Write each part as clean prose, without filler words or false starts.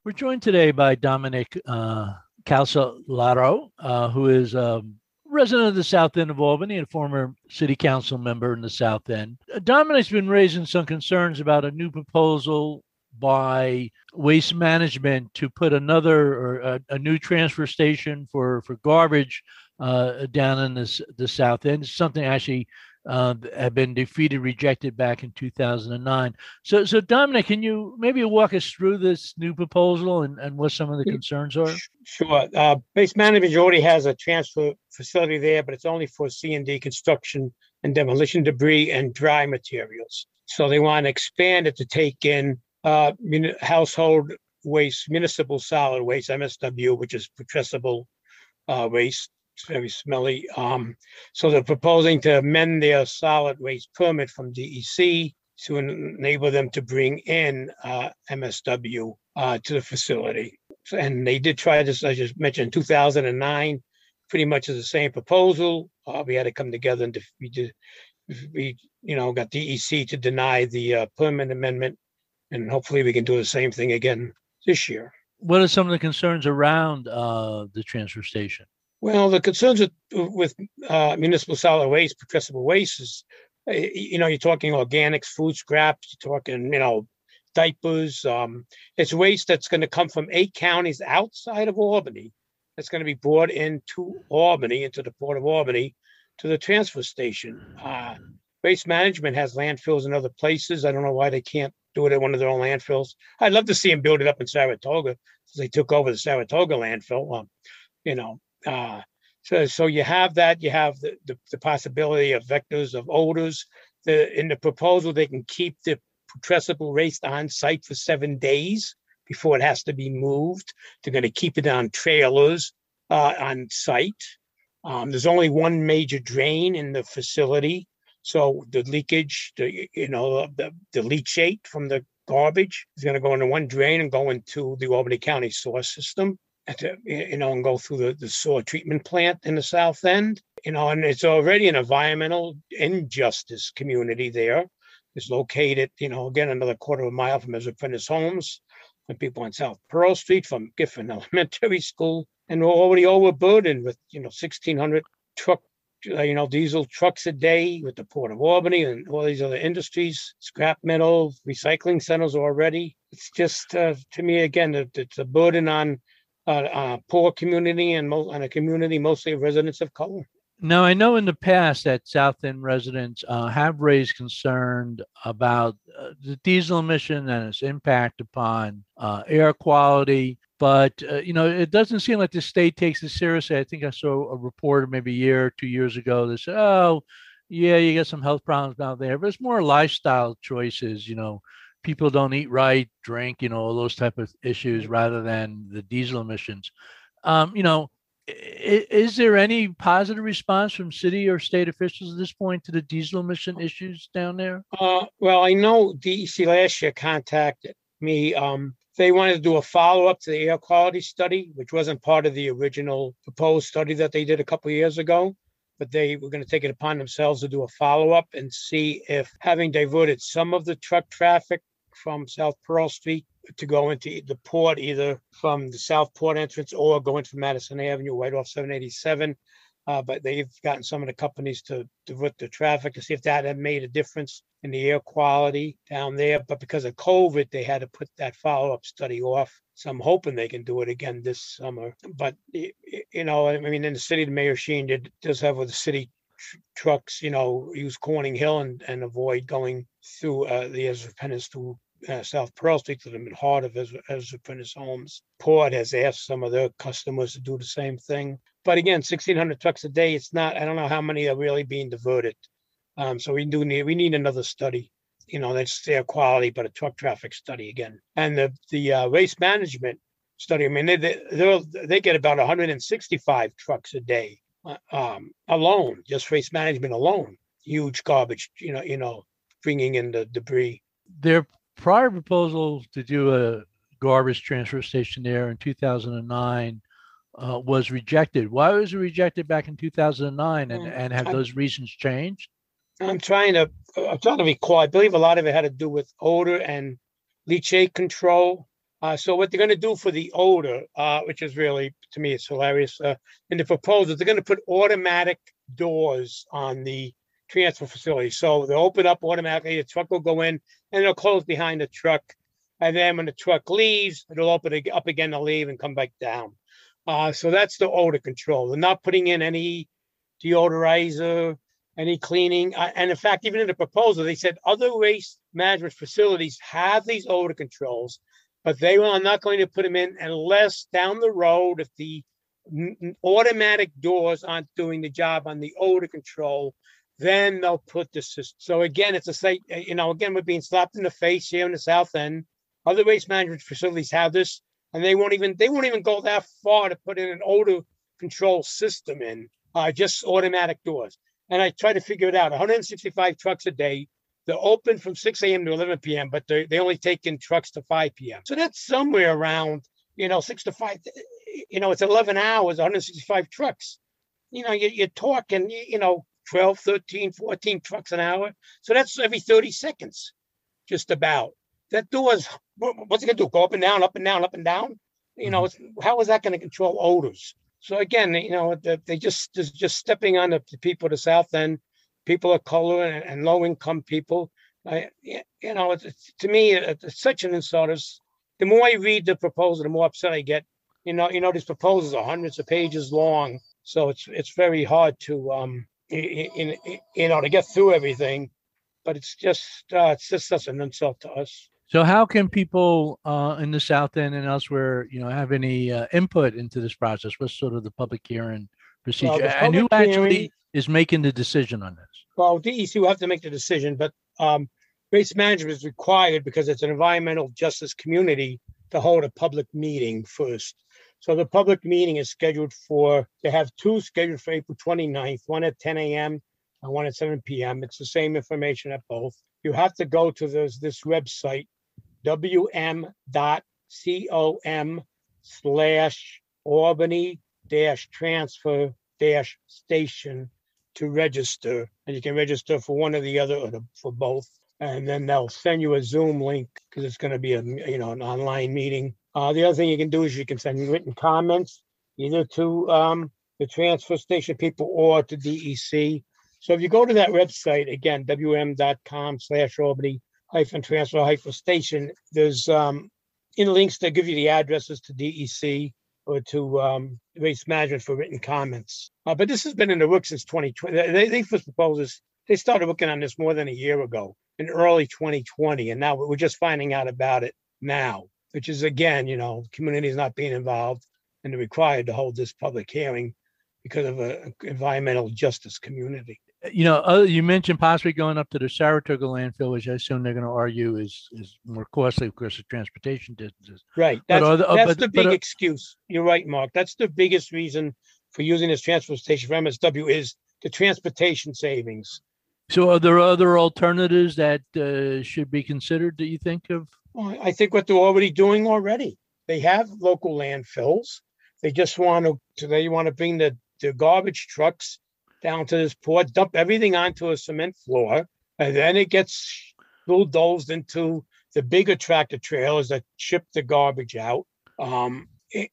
We're joined today by Dominic Calzolaro, who is a resident of the South End of Albany and a former city council member in the South End. Dominic's been raising some concerns about a new proposal by Waste Management to put another or a new transfer station for garbage down in the South End. It's something actually had been rejected back in 2009. So Dominic, can you maybe walk us through this new proposal and what some of the concerns are? Sure. Base Management already has a transfer facility there, but it's only for C&D construction and demolition debris and dry materials. So they want to expand it to take in household waste, municipal solid waste, MSW, which is putrescible waste. It's very smelly. So they're proposing to amend their solid waste permit from DEC to enable them to bring in MSW to the facility. And they did try this, I just mentioned, in 2009, pretty much is the same proposal. We had to come together and we got DEC to deny the permit amendment, and hopefully we can do the same thing again this year. What are some of the concerns around the transfer station? Well, the concerns with municipal solid waste, putrescible waste is, you're talking organics, food scraps, you're talking, diapers. It's waste that's going to come from 8 counties outside of Albany. That's going to be brought into Albany, into the Port of Albany, to the transfer station. Waste Management has landfills in other places. I don't know why they can't do it at one of their own landfills. I'd love to see them build it up in Saratoga, since they took over the Saratoga landfill. So you have that. You have the possibility of vectors of odors. In the proposal, they can keep the putrescible waste on site for 7 days before it has to be moved. They're going to keep it on trailers on site. There's only one major drain in the facility, so the leakage, the leachate from the garbage is going to go into one drain and go into the Albany County sewer system. And go through the sewer treatment plant in the South End, and it's already an environmental injustice community there. It's located, again, another quarter of a mile from Ezra Prentice Homes, and people on South Pearl Street from Giffen Elementary School, and we're already overburdened with, 1,600 diesel trucks a day with the Port of Albany and all these other industries, scrap metal, recycling centers already. It's just, to me, again, it's a burden on poor community and on a community mostly of residents of color. Now, I know in the past that South End residents have raised concern about the diesel emission and its impact upon air quality. But, it doesn't seem like the state takes it seriously. I think I saw a report maybe a year or 2 years ago that said, oh, yeah, you got some health problems out there. But it's more lifestyle choices, people don't eat right, drink, all those type of issues rather than the diesel emissions. Is there any positive response from city or state officials at this point to the diesel emission issues down there? Well, I know DEC last year contacted me. They wanted to do a follow-up to the air quality study, which wasn't part of the original proposed study that they did a couple of years ago. But they were going to take it upon themselves to do a follow-up and see if, having diverted some of the truck traffic from South Pearl Street to go into the port, either from the South Port entrance or going from Madison Avenue right off 787. But they've gotten some of the companies to divert the traffic to see if that had made a difference in the air quality down there. But because of COVID, they had to put that follow-up study off. So I'm hoping they can do it again this summer. But, in the city, the Mayor Sheen does have with the city trucks, use Corning Hill and avoid going through the Ezra Prentice to South Pearl Street to the heart of Ezra Prentice Homes. Port has asked some of their customers to do the same thing. But again, 1,600 trucks a day, it's not, I don't know how many are really being diverted. So we need another study, that's air quality, but a truck traffic study again. And the waste management study, they get about 165 trucks a day alone, just waste management alone. Huge garbage, bringing in the debris. Their prior proposal to do a garbage transfer station there in 2009 was rejected. Why was it rejected back in 2009? And have those reasons changed? I'm trying to recall. I believe a lot of it had to do with odor and leachate control. So what they're going to do for the odor, which is really, to me, it's hilarious. In the proposal, they're going to put automatic doors on the transfer facility. So they'll open up automatically. The truck will go in and it'll close behind the truck. And then when the truck leaves, it'll open it up again to leave and come back down. So that's the odor control. They're not putting in any deodorizer, any cleaning. And in fact, even in the proposal, they said other waste management facilities have these odor controls, but they are not going to put them in unless down the road, if the automatic doors aren't doing the job on the odor control, then they'll put the system. So again, it's a site, again, we're being slapped in the face here in the South End. Other waste management facilities have this, and they won't even go that far to put in an odor control system in, just automatic doors. And I try to figure it out. 165 trucks a day. They're open from 6 a.m. to 11 p.m., but they only take in trucks to 5 p.m. So that's somewhere around, 6 to 5. It's 11 hours, 165 trucks. You're talking, 12, 13, 14 trucks an hour. So that's every 30 seconds, just about. That door's, what's it going to do? Go up and down, up and down, up and down? How is that going to control odors? So again, they just stepping on the people of the South End, people of color and low income people. To me, it's such an insult. The more I read the proposal, the more upset I get. These proposals are hundreds of pages long, so it's very hard to to get through everything. But it's just such an insult to us. So how can people in the South End and elsewhere, have any input into this process? What's sort of the public hearing procedure? And who actually is making the decision on this? Well, DEC will have to make the decision, but waste management is required because it's an environmental justice community to hold a public meeting first. So the public meeting is scheduled they have two scheduled for April 29th, one at 10 a.m. and one at 7 p.m. It's the same information at both. You have to go to this website, wm.com/Albany-transfer-station to register. And you can register for one or the other or for both. And then they'll send you a Zoom link because it's going to be an online meeting. The other thing you can do is you can send written comments either to the transfer station people or to DEC. So if you go to that website, again, wm.com/Albany-transfer-station, there's links that give you the addresses to DEC or to Waste Management for written comments. But this has been in the works since 2020. They first proposed this. They started working on this more than a year ago in early 2020. And now we're just finding out about it now, which is, again, community is not being involved and they're required to hold this public hearing because of an environmental justice community. You mentioned possibly going up to the Saratoga landfill, which I assume they're going to argue is more costly because of transportation distances. Right. That's the big excuse. You're right, Mark. That's the biggest reason for using this transfer station for MSW is the transportation savings. So are there other alternatives that should be considered that you think of? Well, I think what they're already doing already. They have local landfills. They just want to bring the garbage trucks down to this port, dump everything onto a cement floor, and then it gets bulldozed into the bigger tractor trailers that ship the garbage out. And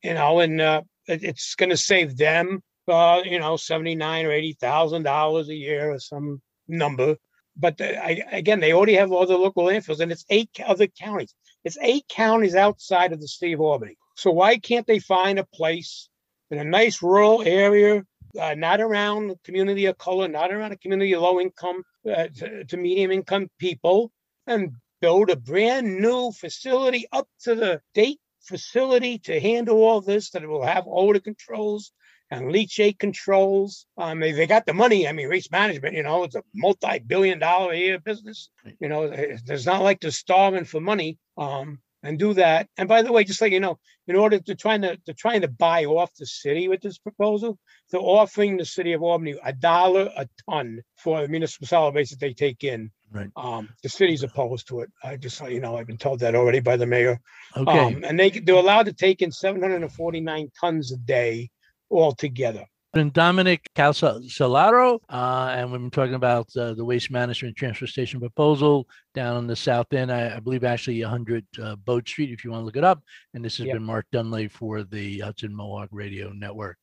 it's going to save them, $79,000 or $80,000 a year or some number. But they already have all the local landfills, and it's 8 other counties. It's 8 counties outside of the city of Albany. So why can't they find a place in a nice rural area, not around a community of color, not around a community of low income to medium income people, and build a brand new facility up to the date facility to handle all this, that it will have odor controls and leachate controls. They got the money. Waste management, it's a multi-billion-dollar a year business. It's not like they're starving for money. And do that. And by the way, just like in order to trying to buy off the city with this proposal, they're offering the city of Albany $1 a ton for the municipal solid waste that they take in. Right. The city's opposed to it. I've been told that already by the mayor. Okay. And they're allowed to take in 749 tons a day altogether. been Dominic Calcelaro, and we've been talking about the waste management transfer station proposal down on the south end. I believe actually 100 Boat Street, if you want to look it up. And this has been Mark Dunley for the Hudson Mohawk Radio Network.